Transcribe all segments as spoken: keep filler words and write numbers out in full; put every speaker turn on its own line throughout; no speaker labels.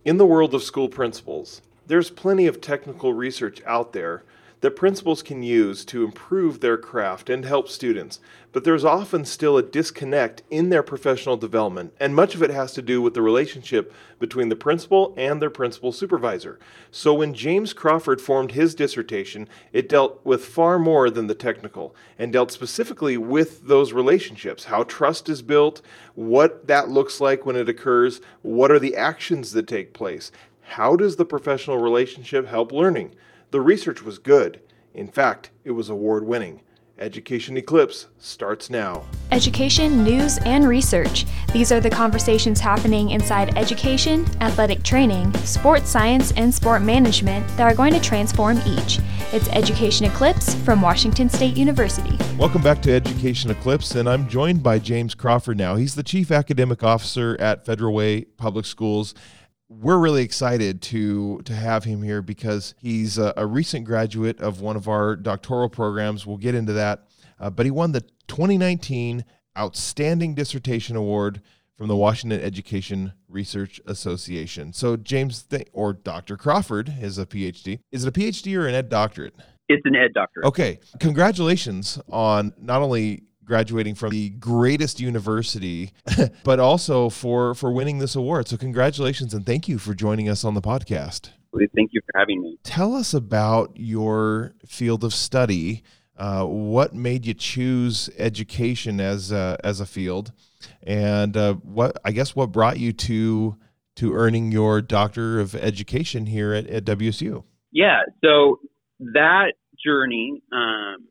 In the world of school principals, there's plenty of technical research out there that principals can use to improve their craft and help students, but there's often still a disconnect in their professional development, and much of it has to do with the relationship between the principal and their principal supervisor. So when James Crawford formed his dissertation, it dealt with far more than the technical, and dealt specifically with those relationships, how trust is built, what that looks like when it occurs, what are the actions that take place, how does the professional relationship help learning. The research was good. In fact, it was award-winning. Education Eclipse starts now.
Education, news, and research. These are the conversations happening inside education, athletic training, sports science, and sport management that are going to transform each. It's Education Eclipse from Washington State University.
Welcome back to Education Eclipse, and I'm joined by James Crawford now. He's the Chief Academic Officer at Federal Way Public Schools. We're really excited to to have him here because he's a, a recent graduate of one of our doctoral programs. We'll get into that. Uh, but he won the twenty nineteen Outstanding Dissertation Award from the Washington Education Research Association. So James, th- or Doctor Crawford, is a P H D. Is it a P H D or an ed doctorate?
It's an ed doctorate.
Okay. Congratulations on not only graduating from the greatest university, but also for, for winning this award. So congratulations and thank you for joining us on the podcast.
Thank you for having me.
Tell us about your field of study. Uh, what made you choose education as a, as a field, and uh, what I guess what brought you to to earning your Doctor of Education here at, at W S U?
Yeah, so that journey um,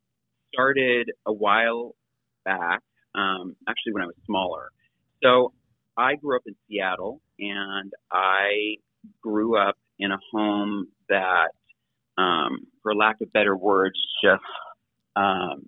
started a while back, um, actually when I was smaller. So I grew up in Seattle, and I grew up in a home that, um, for lack of better words, just, um,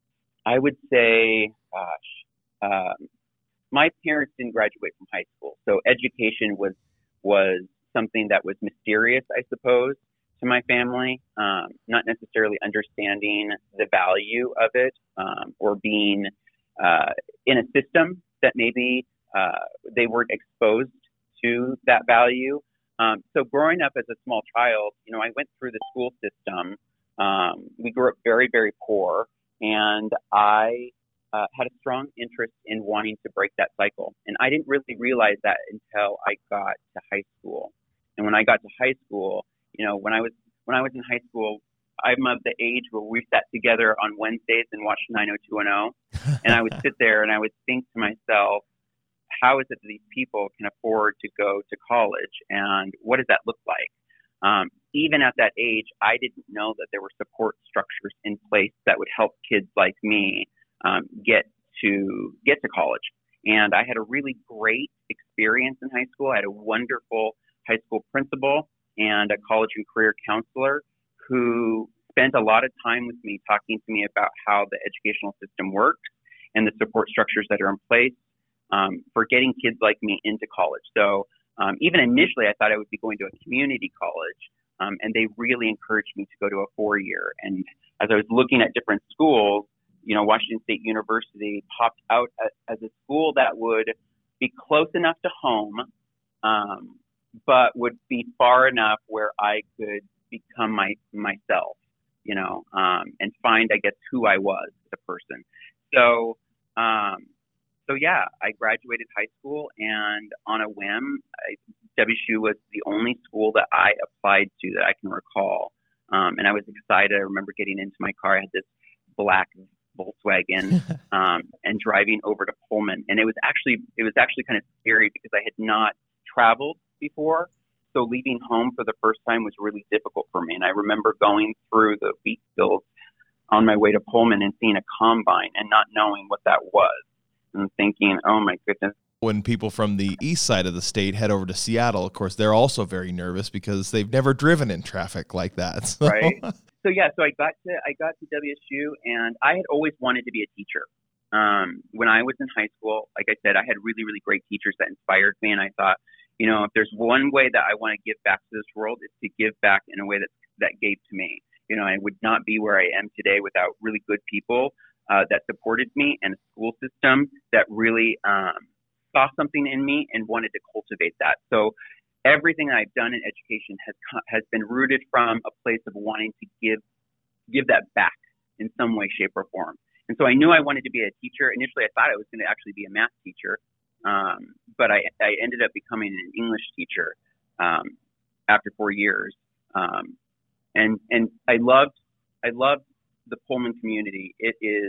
I would say, gosh, um, my parents didn't graduate from high school. So education was, was something that was mysterious, I suppose, to my family, um, not necessarily understanding the value of it, um, or being uh, in a system that maybe uh, they weren't exposed to that value. Um, so growing up as a small child, you know, I went through the school system. Um, we grew up very, very poor, and I uh, had a strong interest in wanting to break that cycle. And I didn't really realize that until I got to high school. And when I got to high school, you know, when I was when I was in high school, I'm of the age where we sat together on Wednesdays and watched nine oh two one oh, and I would sit there and I would think to myself, how is it that these people can afford to go to college, and what does that look like? Um, even at that age, I didn't know that there were support structures in place that would help kids like me um, get to get to college. And I had a really great experience in high school. I had a wonderful high school principal and a college and career counselor who spent a lot of time with me talking to me about how the educational system works and the support structures that are in place um, for getting kids like me into college. So um, even initially, I thought I would be going to a community college, um, and they really encouraged me to go to a four-year. And as I was looking at different schools, you know, Washington State University popped out as a school that would be close enough to home, um, but would be far enough where I could become my myself, you know, um, and find, I guess, who I was as a person. So, um, so yeah, I graduated high school, and on a whim, I, W S U was the only school that I applied to that I can recall, um, and I was excited. I remember getting into my car. I had this black Volkswagen, um, and driving over to Pullman, and it was actually it was actually kind of scary because I had not traveled before. So leaving home for the first time was really difficult for me. And I remember going through the wheat fields on my way to Pullman and seeing a combine and not knowing what that was and thinking, oh my goodness.
When people from the east side of the state head over to Seattle, of course, they're also very nervous because they've never driven in traffic like that. So.
Right. So yeah, so I got to I got to W S U, and I had always wanted to be a teacher. Um, when I was in high school, like I said, I had really, really great teachers that inspired me, and I thought, you know, if there's one way that I want to give back to this world, it's to give back in a way that that gave to me. You know, I would not be where I am today without really good people uh, that supported me, and a school system that really um, saw something in me and wanted to cultivate that. So everything that I've done in education has has been rooted from a place of wanting to give give that back in some way, shape, or form. And so I knew I wanted to be a teacher. Initially, I thought I was going to actually be a math teacher, um, but I, I ended up becoming an English teacher um, after four years. Um, and and I loved I loved the Pullman community. It is,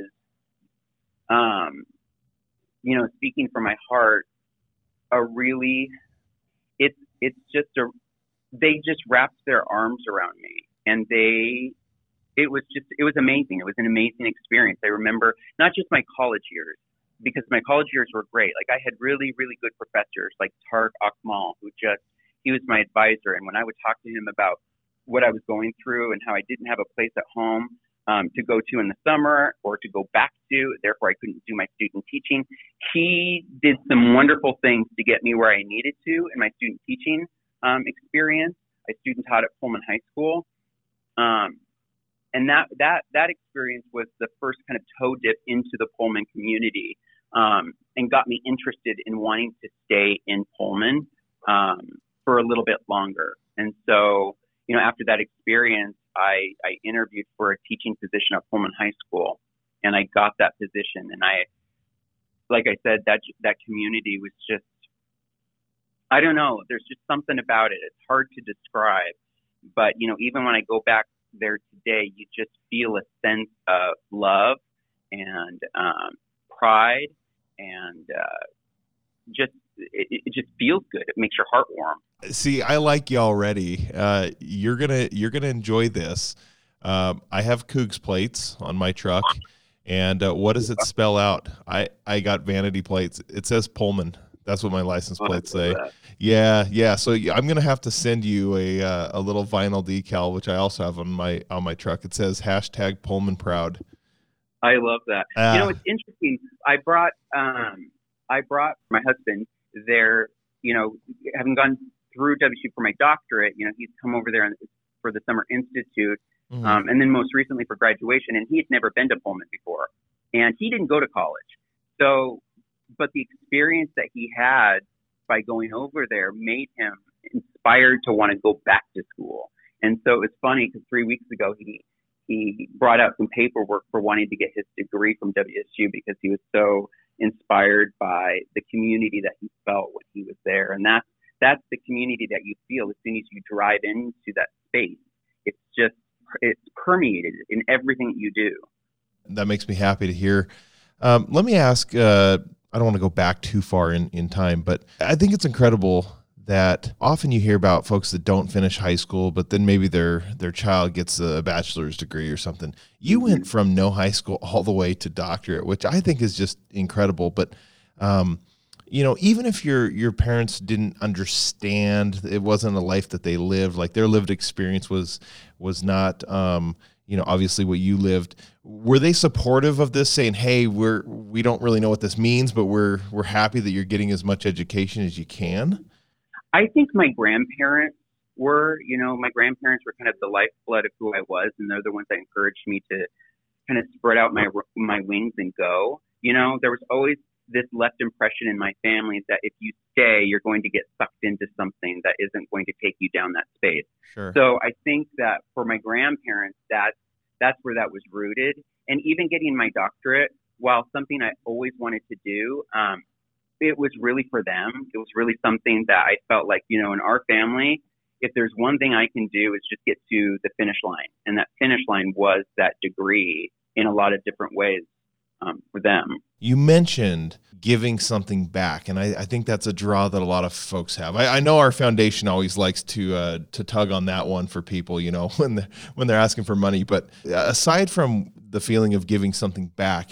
um, you know, speaking from my heart, a really it's it's just a they just wrapped their arms around me, and they. It was just, it was amazing. It was an amazing experience. I remember not just my college years, because my college years were great. Like I had really, really good professors like Tarek Akmal, who just, he was my advisor. And when I would talk to him about what I was going through and how I didn't have a place at home um, to go to in the summer or to go back to, therefore I couldn't do my student teaching, he did some wonderful things to get me where I needed to in my student teaching um, experience. I student taught at Pullman High School. Um, And that, that, that experience was the first kind of toe dip into the Pullman community um, and got me interested in wanting to stay in Pullman um, for a little bit longer. And so, you know, after that experience, I, I interviewed for a teaching position at Pullman High School, and I got that position. And I, like I said, that that community was just, I don't know, there's just something about it. It's hard to describe. But, you know, even when I go back there today, you just feel a sense of love and um, pride, and uh, just it, it just feels good. It makes your heart warm.
See, I like you already. Uh, you're gonna you're gonna enjoy this. Um, I have Cougs plates on my truck, and uh, what does it spell out? I I got vanity plates. It says Pullman. That's what my license plates say. Yeah, yeah. So I'm gonna have to send you a uh, a little vinyl decal, which I also have on my on my truck. It says hashtag Pullman Proud.
I love that. Uh, you know, it's interesting. I brought um, I brought my husband there. You know, having gone through W S U for my doctorate, you know, he's come over there for the Summer Institute, mm-hmm. um, and then most recently for graduation. And he had never been to Pullman before, and he didn't go to college. So, but the experience that he had by going over there made him inspired to want to go back to school. And so it's funny because three weeks ago he he brought out some paperwork for wanting to get his degree from W S U because he was so inspired by the community that he felt when he was there. And that's that's the community that you feel as soon as you drive into that space. It's just it's permeated in everything that you do.
That makes me happy to hear. Um, let me ask. Uh, I don't want to go back too far in, in time, but I think it's incredible that often you hear about folks that don't finish high school, but then maybe their their child gets a bachelor's degree or something. You went from no high school all the way to doctorate, which I think is just incredible. But um, you know, even if your your parents didn't understand, it wasn't a life that they lived, like their lived experience was was not um, you know, obviously what you lived. Were they supportive of this, saying, "Hey, we're we don't really know what this means, but we're we're happy that you're getting as much education as you can"?
I think my grandparents were, you know, my grandparents were kind of the lifeblood of who I was, and they're the ones that encouraged me to kind of spread out my my wings and go. You know, there was always this left impression in my family that if you stay, you're going to get sucked into something that isn't going to take you down that space.
Sure.
So I think that for my grandparents, that that's where that was rooted. And even getting my doctorate, while something I always wanted to do, um, it was really for them. It was really something that I felt like, you know, in our family, if there's one thing I can do is just get to the finish line. And that finish line was that degree in a lot of different ways um, for them.
You mentioned giving something back, and I, I think that's a draw that a lot of folks have. I, I know our foundation always likes to uh, to tug on that one for people, you know, when they're, when they're asking for money. But aside from the feeling of giving something back,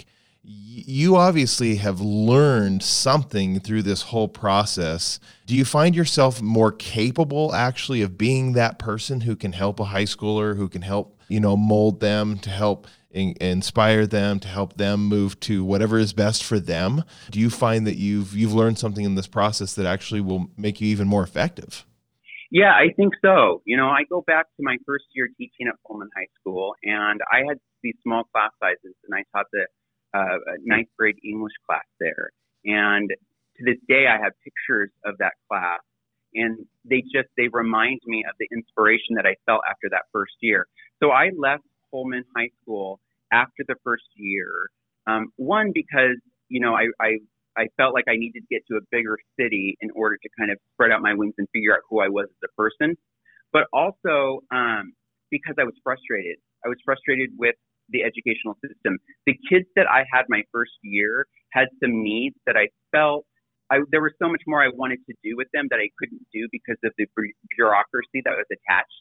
you obviously have learned something through this whole process. Do you find yourself more capable actually of being that person who can help a high schooler, who can help, you know, mold them, to help in, inspire them, to help them move to whatever is best for them? Do you find that you've you've learned something in this process that actually will make you even more effective?
Yeah, I think so. You know, I go back to my first year teaching at Pullman High School, and I had these small class sizes, and I taught the Uh, a ninth grade English class there. And to this day, I have pictures of that class. And they just, they remind me of the inspiration that I felt after that first year. So I left Pullman High School after the first year. Um, one, because, you know, I, I, I felt like I needed to get to a bigger city in order to kind of spread out my wings and figure out who I was as a person. But also um, because I was frustrated. I was frustrated with the educational system. The kids that I had my first year had some needs that I felt I, there was so much more I wanted to do with them that I couldn't do because of the bureaucracy that was attached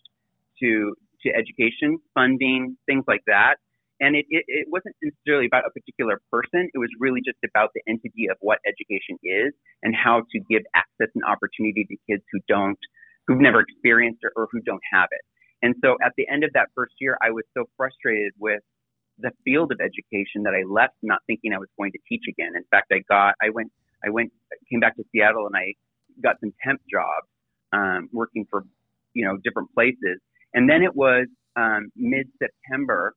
to to education, funding, things like that. And it, it, it wasn't necessarily about a particular person. It was really just about the entity of what education is and how to give access and opportunity to kids who don't, who've never experienced it or who don't have it. And so at the end of that first year, I was so frustrated with the field of education that I left not thinking I was going to teach again. In fact, I got, I went, I went, came back to Seattle and I got some temp jobs, um, working for, you know, different places. And then it was, um, mid-September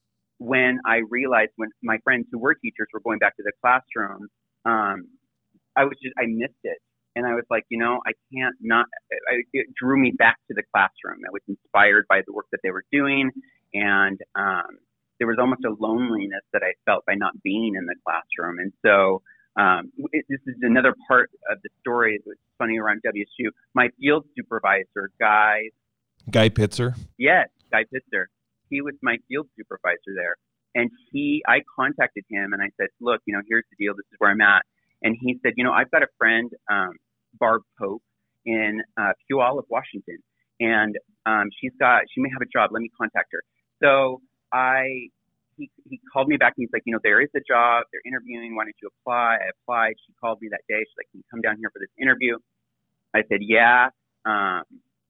when I realized when my friends who were teachers were going back to the classroom, um, I was just, I missed it. And I was like, you know, I can't not, I, it drew me back to the classroom. I was inspired by the work that they were doing. And, um, there was almost a loneliness that I felt by not being in the classroom. And so, um, it, this is another part of the story. It's funny around W S U. My field supervisor, Guy.
Guy Pitzer?
Yes, Guy Pitzer. He was my field supervisor there. And he, I contacted him and I said, look, you know, here's the deal. This is where I'm at. And he said, you know, I've got a friend, um, Barb Pope in uh, Puyallup, Washington. And um, she's got, she may have a job. Let me contact her. So I, he, he called me back and he's like, you know, there is a job. They're interviewing. Why don't you apply? I applied. She called me that day. She's like, can you come down here for this interview? I said, yeah. Um,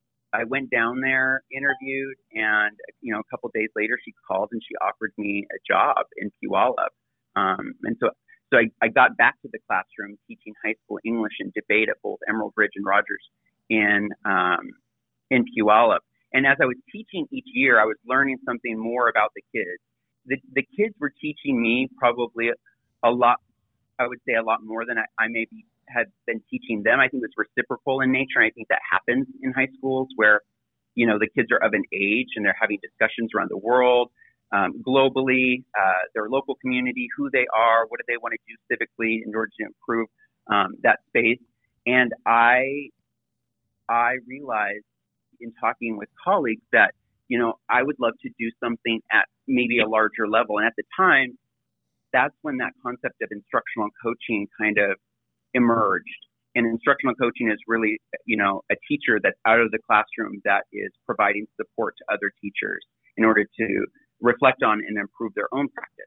I went down there, interviewed, and, you know, a couple of days later, she called and she offered me a job in Puyallup. Um, and so, so I, I got back to the classroom teaching high school English and debate at both Emerald Ridge and Rogers in, um, in Puyallup. And as I was teaching each year, I was learning something more about the kids. The, the kids were teaching me probably a lot, I would say a lot more than I, I maybe had been teaching them. I think it's reciprocal in nature. And I think that happens in high schools where, you know, the kids are of an age and they're having discussions around the world, um, globally, uh, their local community, who they are, what do they want to do civically in order to improve um, that space. And I, I realized in talking with colleagues that, you know, I would love to do something at maybe a larger level. And at the time, that's when that concept of instructional coaching kind of emerged. And instructional coaching is really, you know, a teacher that's out of the classroom that is providing support to other teachers in order to reflect on and improve their own practice.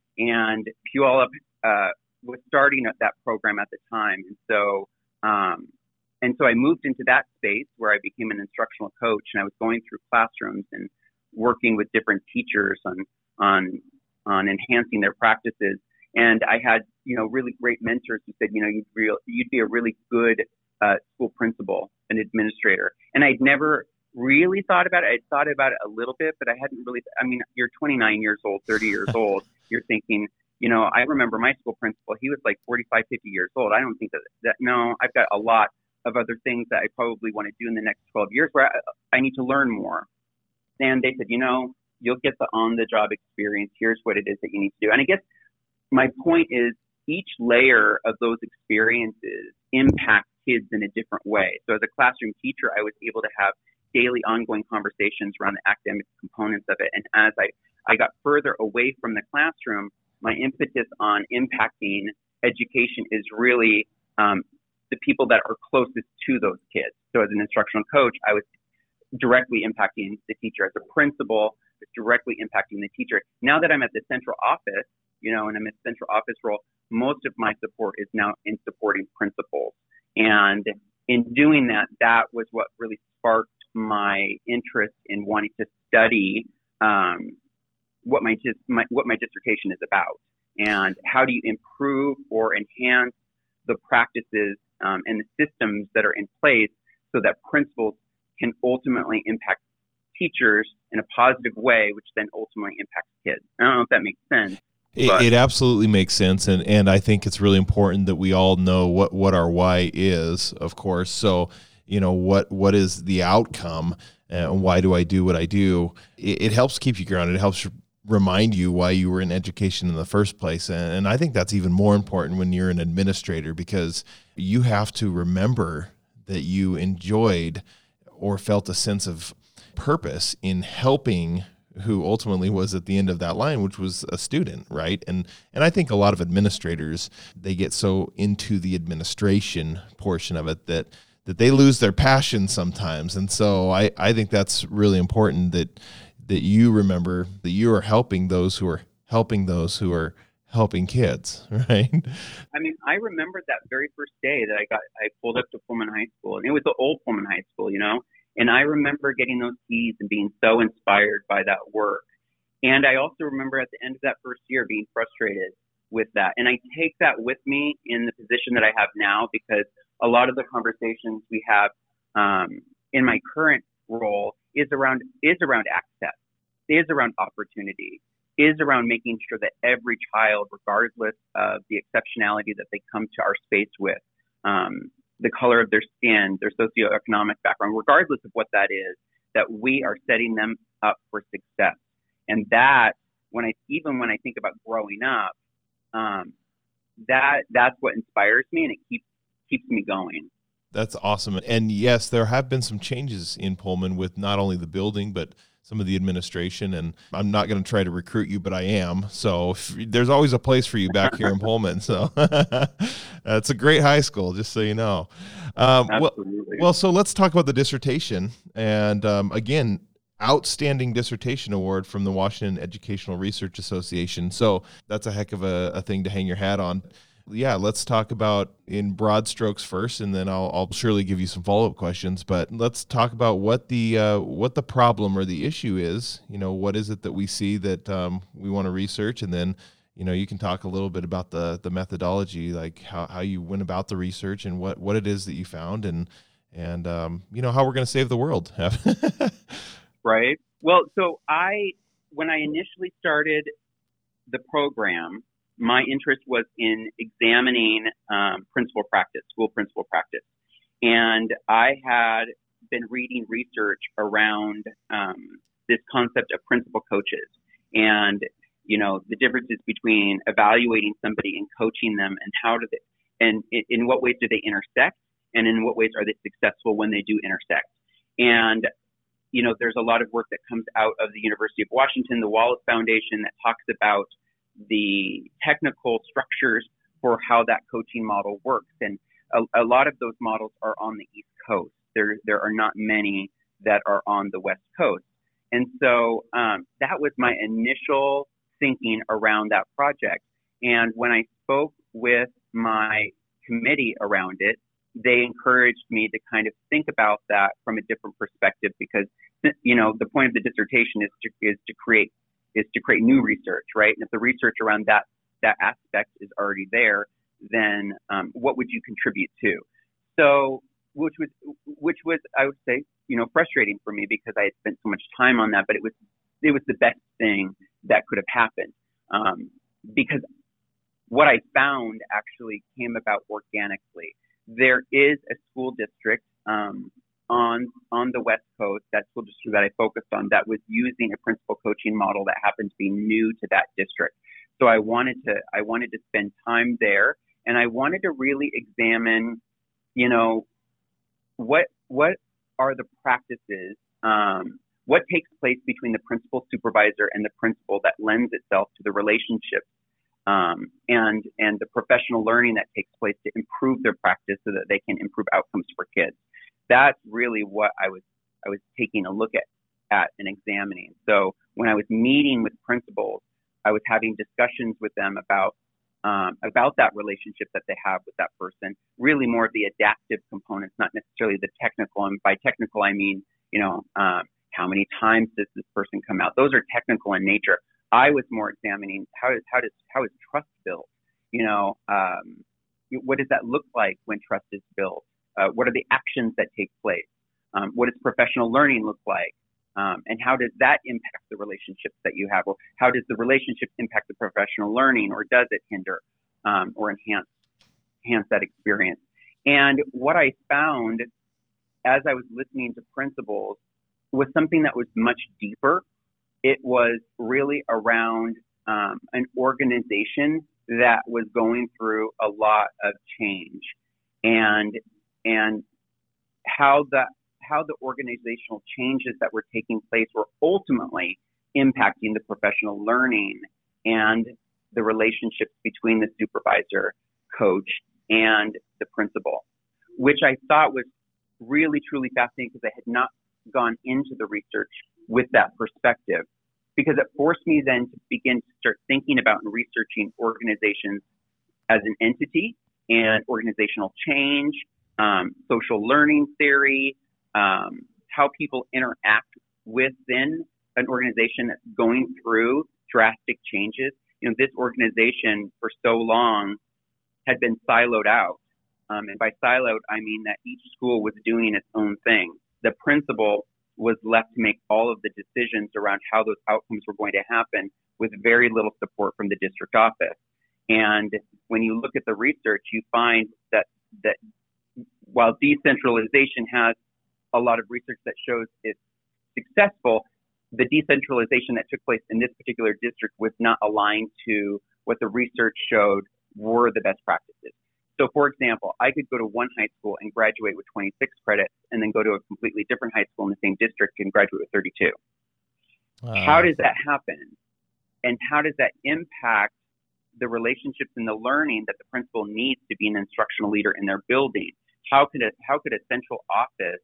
And Puyallup uh, was starting at that program at the time. And so, um, and so I moved into that space where I became an instructional coach, and I was going through classrooms and working with different teachers on, on, on enhancing their practices. And I had, you know, really great mentors who said, you know, you'd, real, you'd be a really good uh, school principal and administrator. And I'd never really thought about it. I'd thought about it a little bit, but I hadn't really, I mean, you're twenty-nine years old, thirty years old. You're thinking, you know, I remember my school principal, he was like forty-five, fifty years old. I don't think that, that no, I've got a lot of other things that I probably want to do in the next twelve years where I, I need to learn more. And they said, you know, you'll get the on-the-job experience. Here's what it is that you need to do. And I guess my point is each layer of those experiences impact kids in a different way. So as a classroom teacher, I was able to have daily ongoing conversations around the academic components of it. And as I, I got further away from the classroom, my impetus on impacting education is really um, the people that are closest to those kids. So as an instructional coach, I was directly impacting the teacher. As a principal, it's directly impacting the teacher. Now that I'm at the central office, you know, and I'm in a central office role, most of my support is now in supporting principals. And in doing that, that was what really sparked my interest in wanting to study um, what my, my what my dissertation is about, and how do you improve or enhance the practices um, and the systems that are in place so that principals can ultimately impact teachers in a positive way, which then ultimately impacts kids. I don't know if that makes sense.
It, it absolutely makes sense, and, and I think it's really important that we all know what, what our why is, of course. So you know, what what is the outcome and why do I do what I do, it, it helps keep you grounded. It helps remind you why you were in education in the first place. And, and I think that's even more important when you're an administrator, because you have to remember that you enjoyed or felt a sense of purpose in helping who ultimately was at the end of that line, which was a student, right? And and I think a lot of administrators, they get so into the administration portion of it that that they lose their passion sometimes. And so I, I think that's really important that that you remember that you are helping those who are helping those who are helping kids, right?
I mean, I remember that very first day that I got, I pulled up to Pullman High School, and it was the old Pullman High School, you know? And I remember getting those keys and being so inspired by that work. And I also remember at the end of that first year being frustrated with that. And I take that with me in the position that I have now, because a lot of the conversations we have um, in my current role is around is around access, is around opportunity, is around making sure that every child, regardless of the exceptionality that they come to our space with, um, the color of their skin, their socioeconomic background, regardless of what that is, that we are setting them up for success. And that, when I even when I think about growing up, um, that that's what inspires me, and it keeps keeps me going.
That's awesome. And yes, there have been some changes in Pullman with not only the building, but some of the administration. And I'm not going to try to recruit you, but I am. So if, there's always a place for you back here in Pullman. So it's a great high school, just so you know. Um,
Absolutely.
Well, well, so let's talk about the dissertation. And um, again, outstanding dissertation award from the Washington Educational Research Association. So that's a heck of a, a thing to hang your hat on. Yeah, let's talk about in broad strokes first, and then I'll, I'll surely give you some follow-up questions. But let's talk about what the uh, what the problem or the issue is. You know, what is it that we see that um, we want to research, and then you know you can talk a little bit about the the methodology, like how, how you went about the research and what, what it is that you found, and and um, you know how we're going to save the world.
Right. Well, so I when I initially started the program, my interest was in examining um, principal practice, school principal practice. And I had been reading research around um, this concept of principal coaches and, you know, the differences between evaluating somebody and coaching them, and how do they, and in, in what ways do they intersect, and in what ways are they successful when they do intersect. And, you know, there's a lot of work that comes out of the University of Washington, the Wallace Foundation, that talks about the technical structures for how that coaching model works. And a, a lot of those models are on the East Coast. There, there are not many that are on the West Coast. And so um, that was my initial thinking around that project. And when I spoke with my committee around it, they encouraged me to kind of think about that from a different perspective, because, you know, the point of the dissertation is to, is to create is to create new research, right? And if the research around that that aspect is already there, then um, what would you contribute to? So, which was which was I would say, you know, frustrating for me, because I had spent so much time on that, but it was it was the best thing that could have happened, um, because what I found actually came about organically. There is a school district um, on on the West Coast, that school district that I focused on, that was using a principal coaching model that happened to be new to that district. So I wanted to I wanted to spend time there, and I wanted to really examine, you know, what what are the practices, um, what takes place between the principal supervisor and the principal that lends itself to the relationship, um, and and the professional learning that takes place to improve their practice so that they can improve outcomes for kids. That's really what I was I was taking a look at, at and examining. So when I was meeting with principals, I was having discussions with them about um, about that relationship that they have with that person, really more of the adaptive components, not necessarily the technical. And by technical, I mean, you know, um, how many times does this person come out? Those are technical in nature. I was more examining how is how does how is trust built? You know, um, what does that look like when trust is built? Uh, what are the actions that take place? Um, what does professional learning look like? Um, and how does that impact the relationships that you have? Or how does the relationship impact the professional learning, or does it hinder um, or enhance enhance that experience? And what I found as I was listening to principals, was something that was much deeper. It was really around um, an organization that was going through a lot of change, and and how the how the organizational changes that were taking place were ultimately impacting the professional learning and the relationships between the supervisor, coach, and the principal, which I thought was really, truly fascinating because I had not gone into the research with that perspective, because it forced me then to begin to start thinking about and researching organizations as an entity and organizational change, um, social learning theory, um, how people interact within an organization that's going through drastic changes. You know, this organization for so long had been siloed out. Um, and by siloed, I mean that each school was doing its own thing. The principal was left to make all of the decisions around how those outcomes were going to happen with very little support from the district office. And when you look at the research, you find that, that while decentralization has a lot of research that shows it's successful, the decentralization that took place in this particular district was not aligned to what the research showed were the best practices. So, for example, I could go to one high school and graduate with twenty-six credits, and then go to a completely different high school in the same district and graduate with thirty-two. Wow. How does that happen? And how does that impact the relationships and the learning that the principal needs to be an instructional leader in their building? How could a, how could a central office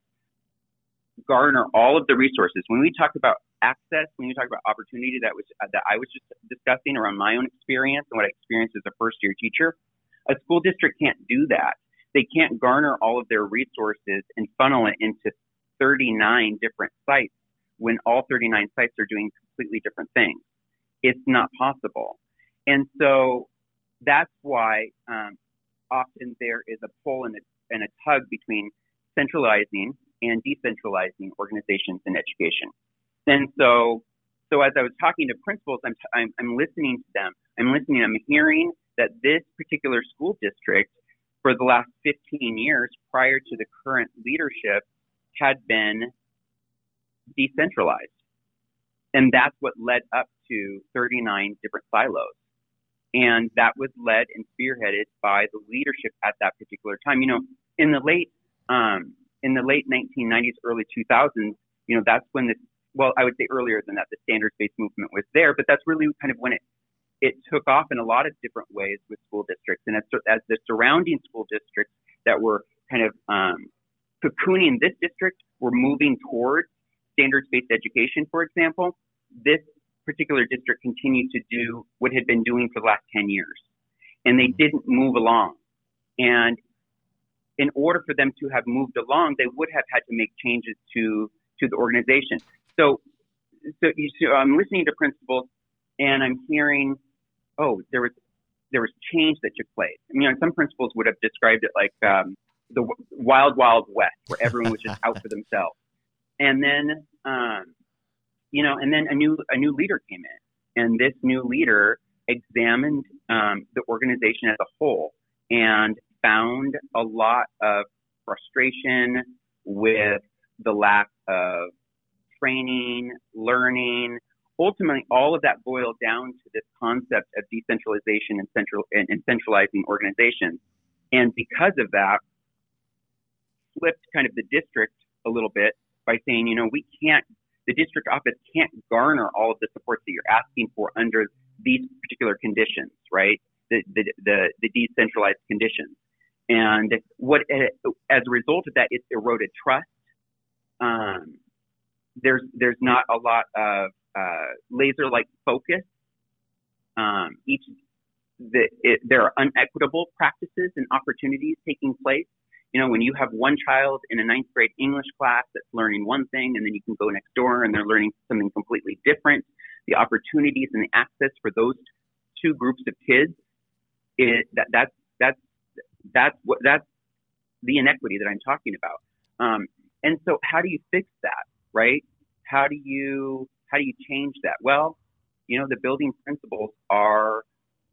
garner all of the resources? When we talk about access, when you talk about opportunity that was that I was just discussing around my own experience and what I experienced as a first-year teacher, a school district can't do that. They can't garner all of their resources and funnel it into thirty-nine different sites when all thirty-nine sites are doing completely different things. It's not possible. And so that's why um, often there is a pull and a, and a tug between centralizing and decentralizing organizations in education. And so, so as I was talking to principals, I'm, I'm, I'm listening to them. I'm listening, I'm hearing that this particular school district for the last fifteen years prior to the current leadership had been decentralized. And that's what led up to thirty-nine different silos. And that was led and spearheaded by the leadership at that particular time. You know, in the late, um, in the late nineteen nineties, early two thousands, you know, that's when the, well, I would say earlier than that, the standards-based movement was there, but that's really kind of when it, it took off in a lot of different ways with school districts. And as, as the surrounding school districts that were kind of um, cocooning this district were moving towards standards-based education, for example, this particular district continued to do what it had been doing for the last ten years. And they didn't move along. And in order for them to have moved along, they would have had to make changes to, to the organization. So, so, you, so I'm listening to principals and I'm hearing, oh, there was there was change that took place. I mean, you know, some principals would have described it like um, the wild, wild west, where everyone was just out for themselves. And then, um, you know, and then a new a new leader came in, and this new leader examined um, the organization as a whole and found a lot of frustration with the lack of training, learning. Ultimately, all of that boiled down to this concept of decentralization and central and, and centralizing organizations. And because of that, flipped kind of the district a little bit by saying, you know, we can't, the district office can't garner all of the support that you're asking for under these particular conditions, right? The the the, the decentralized conditions. And what, as a result of that, it's eroded trust. Um, there's there's not a lot of uh, laser-like focus. Um, each the, it, there are unequitable practices and opportunities taking place. You know, when you have one child in a ninth grade English class that's learning one thing, and then you can go next door and they're learning something completely different, the opportunities and the access for those two groups of kids, it, that that's that's that's what that's the inequity that I'm talking about. Um, and so, how do you fix that, right? How do you how do you change that? Well, you know, the building principals are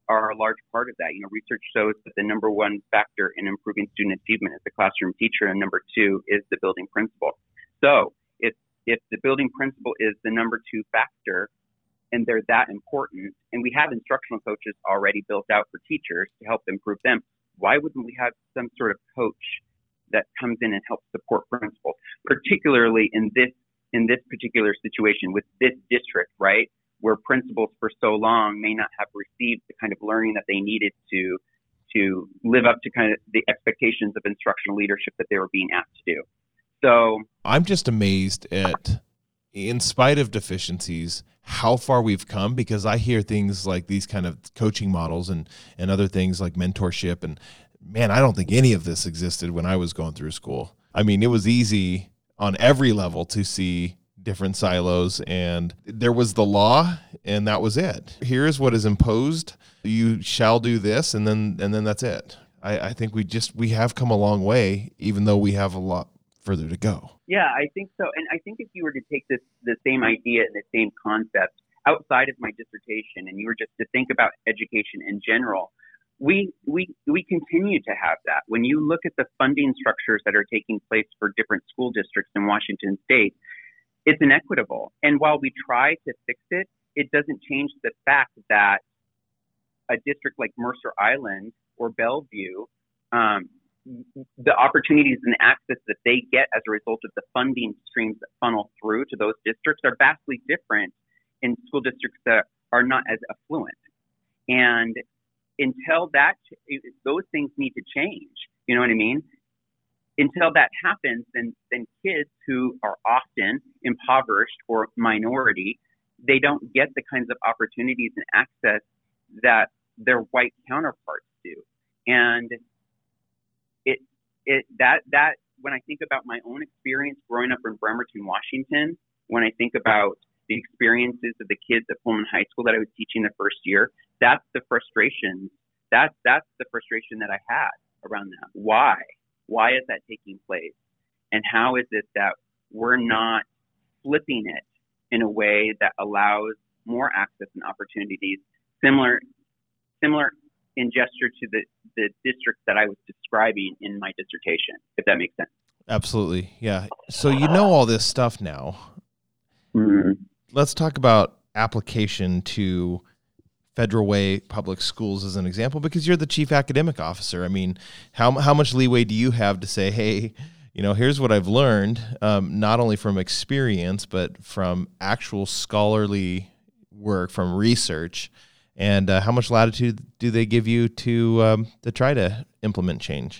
are a large part of that. You know, research shows that the number one factor in improving student achievement is the classroom teacher, and number two is the building principal. So if if the building principal is the number two factor, and they're that important, and we have instructional coaches already built out for teachers to help improve them, why wouldn't we have some sort of coach that comes in and helps support principals, particularly in this in this particular situation with this district, right, where principals for so long may not have received the kind of learning that they needed to to live up to kind of the expectations of instructional leadership that they were being asked to do. So
I'm just amazed at, in spite of deficiencies, how far we've come, because I hear things like these kind of coaching models and, and other things like mentorship. And man, I don't think any of this existed when I was going through school. I mean, it was easy on every level to see different silos, and there was the law, and that was it. Here is what is imposed. You shall do this, and then and then that's it. I, I think we just we have come a long way, even though we have a lot further to go.
Yeah, I think so. And I think if you were to take this the same idea and the same concept outside of my dissertation, and you were just to think about education in general, we we we continue to have that. When you look at the funding structures that are taking place for different school districts in Washington State, it's inequitable. And while we try to fix it, it doesn't change the fact that a district like Mercer Island or Bellevue, um, the opportunities and access that they get as a result of the funding streams that funnel through to those districts are vastly different in school districts that are not as affluent. And until that, those things need to change. You know what I mean? Until that happens, then, then kids who are often impoverished or minority, they don't get the kinds of opportunities and access that their white counterparts do. And it it that that when I think about my own experience growing up in Bremerton, Washington, when I think about the experiences of the kids at Pullman High School that I was teaching the first year, that's the frustration. That's that's the frustration that I had around that. Why? Why is that taking place? And how is it that we're not flipping it in a way that allows more access and opportunities, similar similar in gesture to the, the districts that I was describing in my dissertation, if that makes sense.
Absolutely. Yeah. So you know all this stuff now.
Mm-hmm.
Let's talk about application to Federal Way Public Schools as an example, because you're the chief academic officer. I mean, how how much leeway do you have to say, hey, you know, here's what I've learned, um, not only from experience, but from actual scholarly work, from research, and uh, how much latitude do they give you to um, to try to implement change?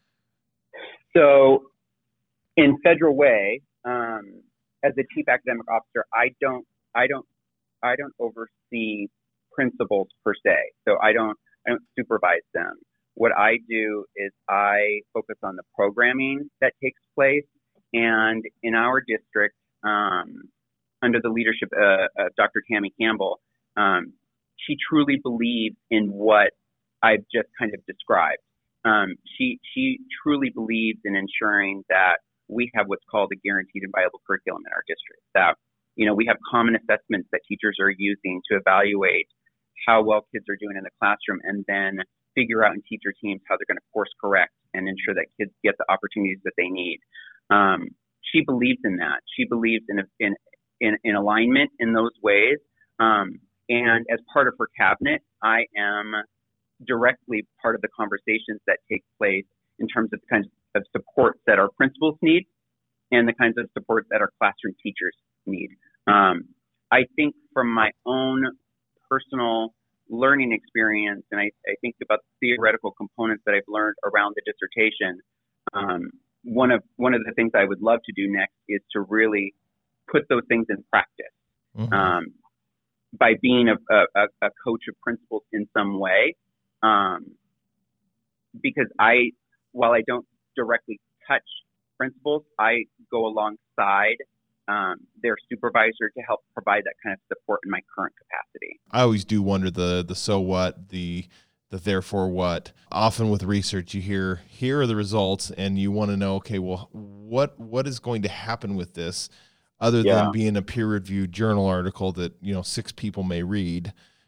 So in Federal Way, um, as the chief academic officer, I don't, I don't, I don't oversee principals per se. So I don't, I don't supervise them. What I do is I focus on the programming that takes place. And in our district, um, under the leadership uh, of Doctor Tammy Campbell, um, she truly believes in what I've just kind of described. Um, she she truly believes in ensuring that we have what's called a guaranteed and viable curriculum in our district. That, you know, we have common assessments that teachers are using to evaluate how well kids are doing in the classroom, and then figure out in teacher teams how they're going to course correct and ensure that kids get the opportunities that they need. Um, she believes in that. She believes in in in, in alignment in those ways. Um, and as part of her cabinet, I am directly part of the conversations that take place in terms of the kinds of supports that our principals need and the kinds of supports that our classroom teachers need. Um, I think from my own personal learning experience, and I, I think about the theoretical components that I've learned around the dissertation, um, one of one of the things I would love to do next is to really put those things in practice. Mm-hmm. Um, by being a, a, a coach of principals in some way, um, because I, while I don't directly touch principals, I go alongside um, their supervisor to help provide that kind of support in my current capacity.
I always do wonder the the so what, the the therefore what. Often with research, you hear, here are the results, and you want to know, okay, well, what what is going to happen with this? Other yeah. than being a peer-reviewed journal article that, you know, six people may read,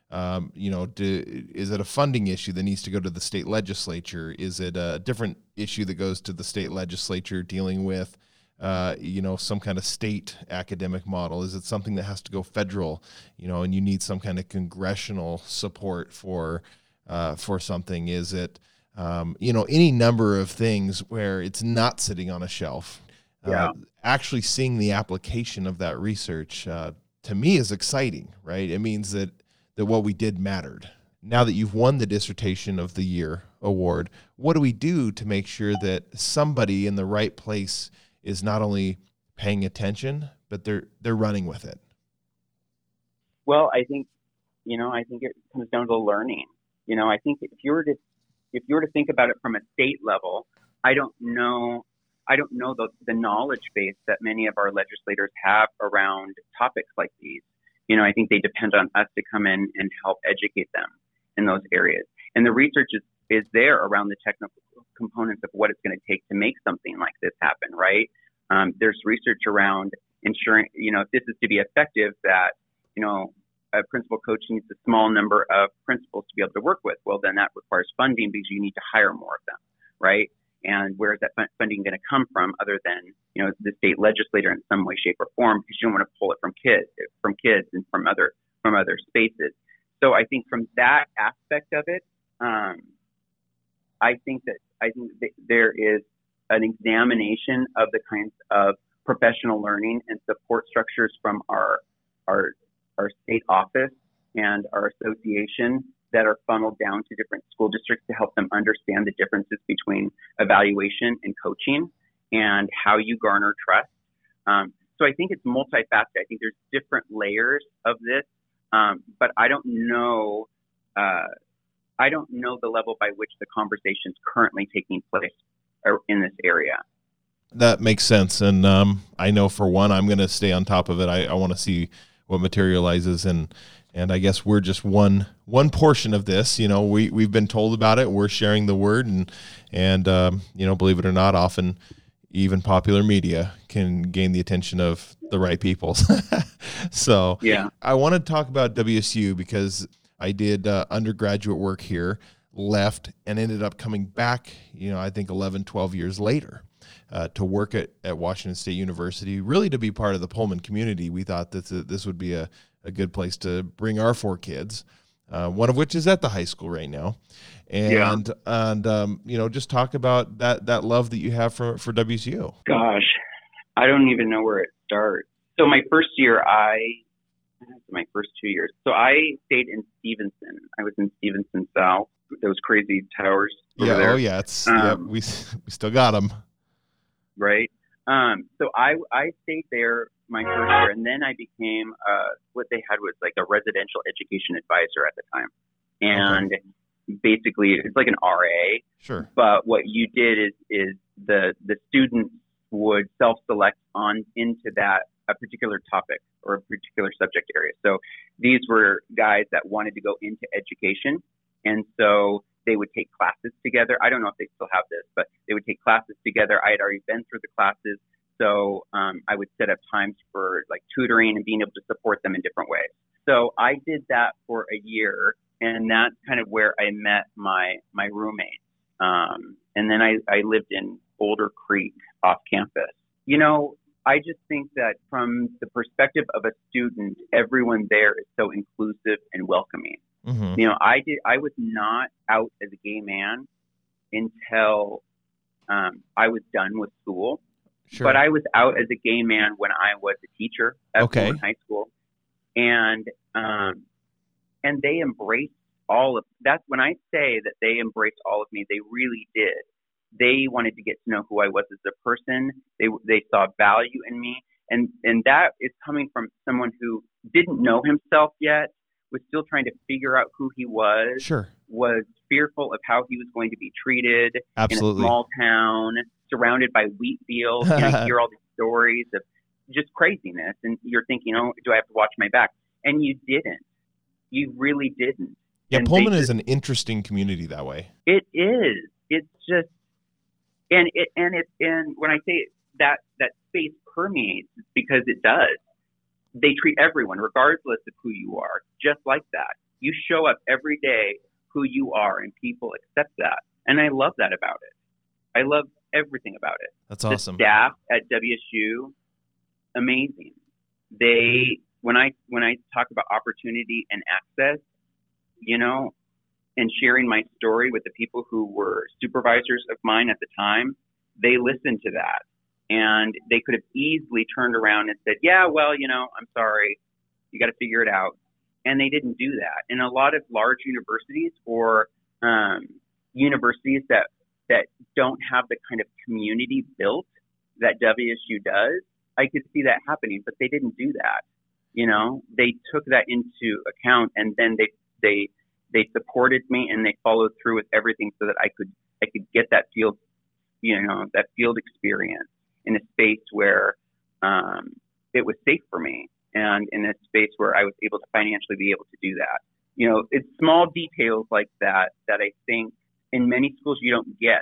Um, you know, do, is it a funding issue that needs to go to the state legislature? Is it a different issue that goes to the state legislature dealing with, uh, you know, some kind of state academic model? Is it something that has to go federal, you know, and you need some kind of congressional support for, uh, for something? Is it, um, you know, any number of things where it's not sitting on a shelf?
Yeah.
Uh, actually seeing the application of that research, uh, to me is exciting, right? It means that, that what we did mattered. Now that you've won the Dissertation of the Year award, what do we do to make sure that somebody in the right place is not only paying attention, but they're they're running with it?
Well, I think, you know, I think it comes down to learning. You know, I think if you were to if you were to think about it from a state level, I don't know I don't know the, the knowledge base that many of our legislators have around topics like these. You know, I think they depend on us to come in and help educate them in those areas. And the research is, is there around the technical components of what it's going to take to make something like this happen, right? Um, there's research around ensuring, you know, if this is to be effective, that, you know, a principal coach needs a small number of principals to be able to work with. Well, then that requires funding because you need to hire more of them, right? And where is that funding going to come from other than, you know, the state legislator in some way, shape, or form, because you don't want to pull it from kids, from kids and from other from other spaces. So I think from that aspect of it, um, I think that I think that there is an examination of the kinds of professional learning and support structures from our our our state office and our association that are funneled down to different school districts to help them understand the differences between evaluation and coaching and how you garner trust. Um, so I think it's multifaceted. I think there's different layers of this, um, but I don't know. Uh, I don't know the level by which the conversation is currently taking place in this area.
That makes sense, and um, I know for one, I'm going to stay on top of it. I, I want to see what materializes, and and I guess we're just one one portion of this. You know, we we've been told about it. We're sharing the word, and and um, you know, believe it or not, often even popular media can gain the attention of the right people. So
yeah,
I want to talk about W S U because I did uh, undergraduate work here, left, and ended up coming back. You know, I think eleven, twelve years later. Uh, to work at, at Washington State University, really to be part of the Pullman community. We thought that this would be a, a good place to bring our four kids, uh, one of which is at the high school right now. And, yeah. and um, you know, just talk about that that love that you have for, for W S U.
Gosh, I don't even know where it starts. So my first year, I, my first two years, so I stayed in Stevenson. I was in Stevenson South, those crazy towers over
yeah,
there.
Oh, yeah, it's,
um,
yeah, we, we still got them.
Right. Um, so I, I stayed there my first year, and then I became, uh, what they had was like a residential education advisor at the time. And okay. basically it's like an R A.
Sure.
But what you did is, is the, the students would self-select on into that, a particular topic or a particular subject area. So these were guys that wanted to go into education. And so they would take classes together. I don't know if they still have this, but they would take classes together. I had already been through the classes. So um, I would set up times for like tutoring and being able to support them in different ways. So I did that for a year, and that's kind of where I met my, my roommate. Um, and then I, I lived in Boulder Creek off campus. You know, I just think that from the perspective of a student, everyone there is so inclusive and welcoming. Mm-hmm. You know, I did. I was not out as a gay man until um, I was done with school.
Sure.
But I was out as a gay man when I was a teacher at
okay.
Pullman High School, and um, and they embraced all of. That's when I say that they embraced all of me. They really did. They wanted to get to know who I was as a person. They they saw value in me, and and that is coming from someone who didn't know himself yet. Was still trying to figure out who he was,
sure.
was fearful of how he was going to be treated
Absolutely.
in a small town, surrounded by wheat fields. You know, you hear all these stories of just craziness, and you're thinking, oh, do I have to watch my back? And you didn't. You really didn't.
Yeah,
and
Pullman
just,
is an interesting community that way.
It is. It's just, and it and it and when I say that that space permeates, it's because it does. They treat everyone, regardless of who you are, just like that. You show up every day who you are, and people accept that. And I love that about it. I love everything about it.
That's awesome.
The staff at W S U, amazing. They, when I when I talk about opportunity and access, you know, and sharing my story with the people who were supervisors of mine at the time, they listened to that. And they could have easily turned around and said, yeah, well, you know, I'm sorry, you got to figure it out. And they didn't do that. In a lot of large universities or um, universities that, that don't have the kind of community built that W S U does, I could see that happening, but they didn't do that. You know, they took that into account, and then they, they, they supported me, and they followed through with everything so that I could, I could get that field, you know, that field experience in a space where um, it was safe for me, and in a space where I was able to financially be able to do that. You know, it's small details like that that I think in many schools you don't get.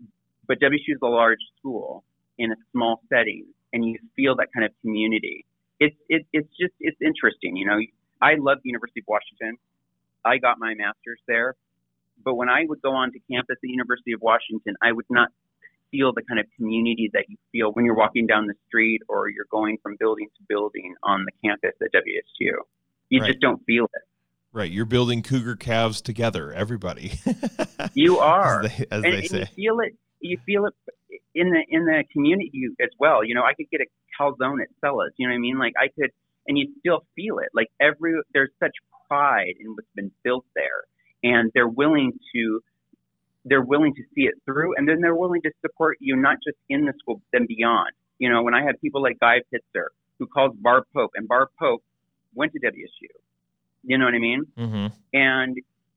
But W S U is a large school in a small setting, and you feel that kind of community. It's it, it's just it's interesting. You know, I love the University of Washington. I got my master's there, but when I would go on to campus at the University of Washington, I would not feel the kind of community that you feel when you're walking down the street or you're going from building to building on the campus at W S U. You
Right.
just don't feel it.
Right. You're building Cougar calves together, everybody.
You are.
As they, as
and,
they
and
say.
you feel it. You feel it in the in the community as well. You know, I could get a calzone at Cella's. You know what I mean? Like I could, and you still feel it. Like every there's such pride in what's been built there, and they're willing to they're willing to see it through, and then they're willing to support you not just in the school, but then beyond. You know, when I had people like Guy Pitzer who calls Barb Pope, and Barb Pope went to W S U. You know what I mean?
Mm-hmm.
And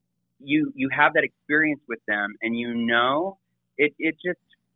you you have that experience with them, and you know it it just,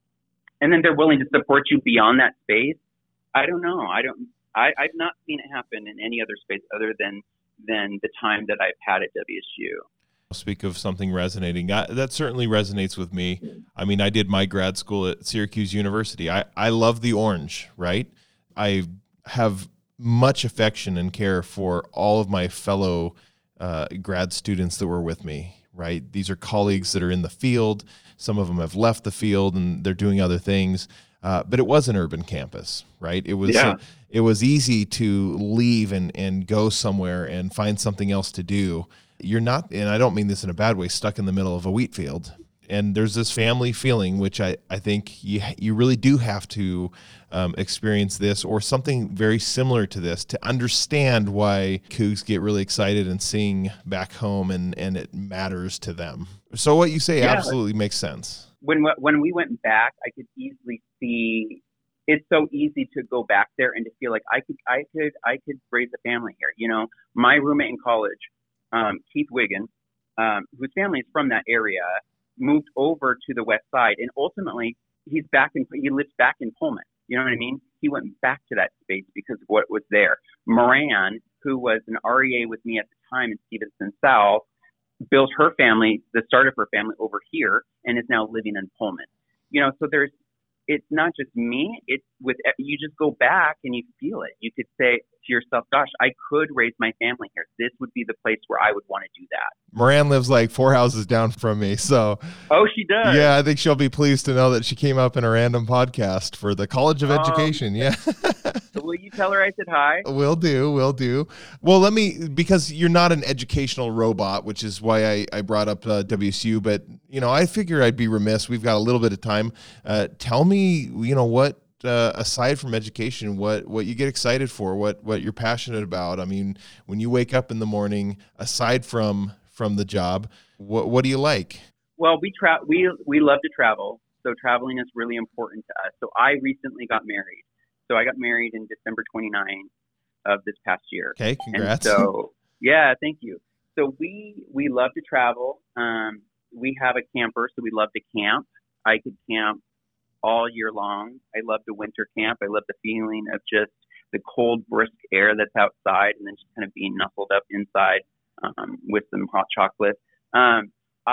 and then they're willing to support you beyond that space. I don't know. I don't. I, I've not seen it happen in any other space other than than the time that I've had at W S U.
Speak of something resonating. I, that certainly resonates with me. I mean, I did my grad school at Syracuse University. I, I love the orange, right? I have much affection and care for all of my fellow uh, grad students that were with me, right? These are colleagues that are in the field. Some of them have left the field and they're doing other things. Uh, but it was an urban campus, right? It was
Yeah.
uh, it was easy to leave and, and go somewhere and find something else to do. You're not, and I don't mean this in a bad way, stuck in the middle of a wheat field. And there's this family feeling, which I, I think you you really do have to um, experience this or something very similar to this to understand why Cougs get really excited and sing back home and, and it matters to them. So what you say
Yeah.
absolutely makes sense.
When when we went back, I could easily see. It's so easy to go back there and to feel like I could I could I could raise a family here. You know, my roommate in college, um, Keith Wiggins, um, whose family is from that area, moved over to the west side, and ultimately he's back in he lives back in Pullman. You know what I mean? He went back to that space because of what was there. Moran, who was an R E A with me at the time in Stevenson South, built her family, the start of her family, over here, and is now living in Pullman. You know, so there's it's not just me. It's with you just go back and you feel it. You could say to yourself, "Gosh, I could raise my family here. This would be the place where I would want to do that."
Moran lives like four houses down from me, so
Oh, she does.
yeah, I think she'll be pleased to know that she came up in a random podcast for the College of
Um,
Education. Yeah.
So will you tell her I said hi?
Will do, will do. Well, let me, because you're not an educational robot, which is why I, I brought up uh, W S U, but, you know, I figure I'd be remiss. We've got a little bit of time. Uh, tell me, you know, what, uh, aside from education, what, what you get excited for, what, what you're passionate about. I mean, when you wake up in the morning, aside from, from the job, what, what do you like?
Well, we tra- we we love to travel, so traveling is really important to us. So I recently got married. So I got married in December twenty-ninth of this past year.
Okay, congrats.
And so, yeah, thank you. So we we love to travel. Um, we have a camper, so we love to camp. I could camp all year long. I love the winter camp. I love the feeling of just the cold, brisk air that's outside, and then just kind of being nuzzled up inside um, with some hot chocolate. Um,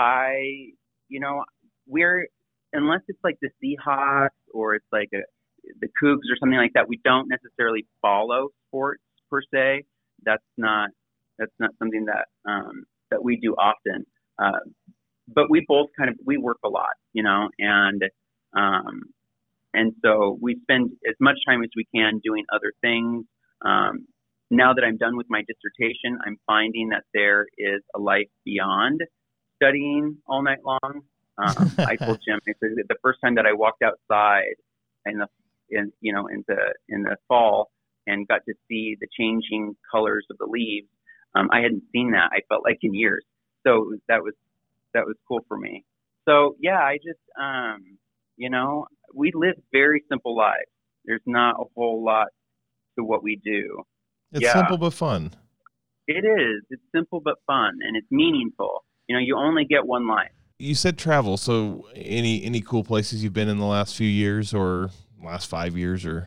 I, you know, we're unless it's like the Seahawks or it's like a the Cougs or something like that, we don't necessarily follow sports per se. That's not that's not something that um, that we do often. Uh, but we both kind of, we work a lot, you know, and, um, and so we spend as much time as we can doing other things. Um, now that I'm done with my dissertation, I'm finding that there is a life beyond studying all night long. Um, I told Jim the first time that I walked outside in the, in, you know, in the, in the fall and got to see the changing colors of the leaves. Um, I hadn't seen that. I felt like in years. So that was, that was cool for me. So yeah, I just, um, you know, we live very simple lives. There's not a whole lot to what we do.
It's
yeah.
simple but fun.
It is. It's simple but fun, and it's meaningful. You know, you only get one life.
You said travel. So any any cool places you've been in the last few years or last five years or?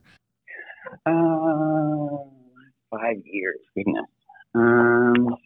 Uh, five years, goodness. Um,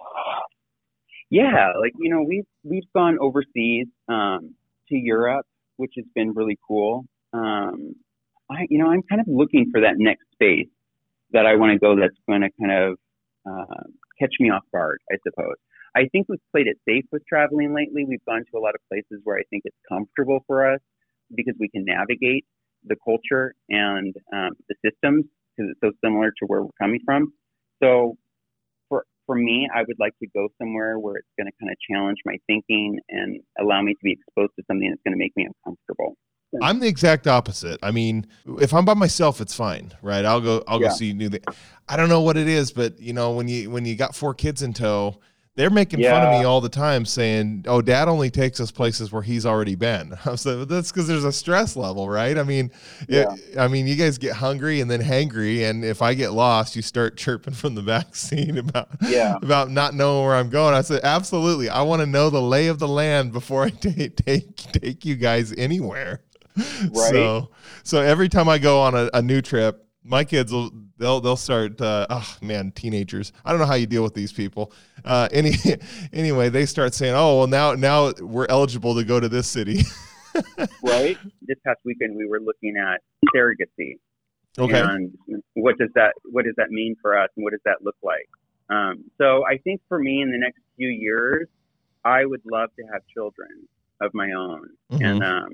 yeah, like, you know, we've, we've gone overseas, um, to Europe, which has been really cool. Um, I, you know, I'm kind of looking for that next space that I want to go that's going to kind of, uh, catch me off guard, I suppose. I think we've played it safe with traveling lately. We've gone to a lot of places where I think it's comfortable for us because we can navigate the culture and um, the systems because it's so similar to where we're coming from. So for for me, I would like to go somewhere where it's going to kind of challenge my thinking and allow me to be exposed to something that's going to make me uncomfortable.
I'm the exact opposite. I mean, if I'm by myself, it's fine, right? I'll go, I'll
Yeah.
go see new things. I don't know what it is, but you know, when you, when you got four kids in tow, they're making fun of
Yeah.
me all the time saying, oh, dad only takes us places where he's already been. I was like, that's because there's a stress level, right? I mean,
Yeah.
it, I mean, you guys get hungry and then hangry. And if I get lost, you start chirping from the back seat about,
Yeah.
about not knowing where I'm going. I said, absolutely. I want to know the lay of the land before I take, take, take you guys anywhere.
Right.
So, so every time I go on a, a new trip, my kids will, they'll, they'll start, uh, oh man, teenagers. I don't know how you deal with these people. Uh, any, anyway, they start saying, oh, well now, now we're eligible to go to this city.
Right. This past weekend, we were looking at surrogacy.
Okay.
And what does that, what does that mean for us? And what does that look like? Um, so I think for me in the next few years, I would love to have children of my own
Mhm.
and, um,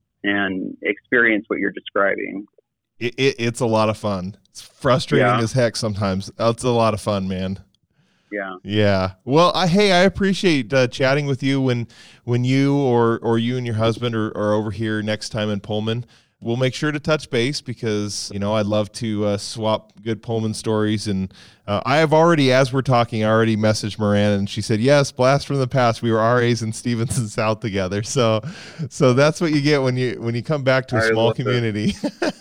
and experience what you're describing.
It, it, it's a lot of fun. It's frustrating
Yeah.
as heck sometimes. It's a lot of fun, man.
Yeah.
Yeah. Well, I, hey, I appreciate uh, chatting with you when when you or or you and your husband are, are over here next time in Pullman. We'll make sure to touch base because, you know, I'd love to uh, swap good Pullman stories. And uh, I have already, as we're talking, I already messaged Miranda and she said, yes, blast from the past. We were R As in Stevenson South together. So so that's what you get when you when you come back to a
I
small
love it.
community.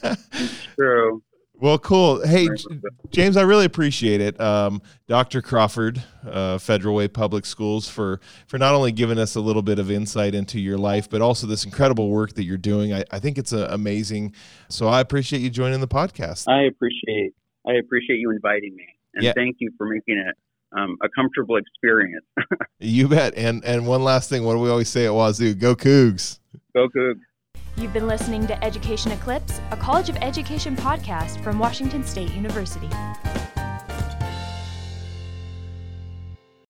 True.
Well, cool. Hey,
I
J-
love it.
James, I really appreciate it. Um, Doctor Crawford, uh, Federal Way Public Schools, for for not only giving us a little bit of insight into your life, but also this incredible work that you're doing. I, I think it's uh, amazing. So I appreciate you joining the podcast.
I appreciate, I appreciate you inviting me and
Yeah.
thank you for making it um, a comfortable experience.
You bet. And and one last thing, what do we always say at Wazoo? Go Cougs.
Go Cougs.
You've been listening to Education Eclipse, a College of Education podcast from Washington State University.